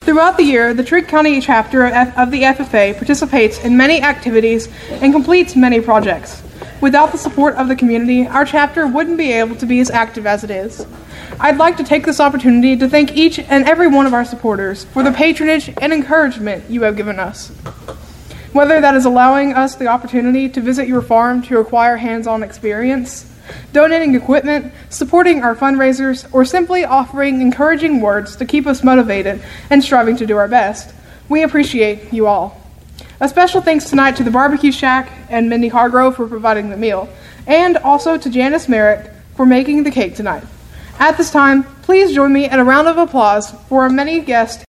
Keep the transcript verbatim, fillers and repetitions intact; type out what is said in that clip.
Throughout the year, the Trigg County chapter of the F F A participates in many activities and completes many projects. Without the support of the community, our chapter wouldn't be able to be as active as it is. I'd like to take this opportunity to thank each and every one of our supporters for the patronage and encouragement you have given us. Whether that is allowing us the opportunity to visit your farm to acquire hands-on experience, donating equipment, supporting our fundraisers, or simply offering encouraging words to keep us motivated and striving to do our best, we appreciate you all. A special thanks tonight to the Barbecue Shack and Mindy Hargrove for providing the meal, and also to Janice Merrick for making the cake tonight. At this time, please join me in a round of applause for our many guests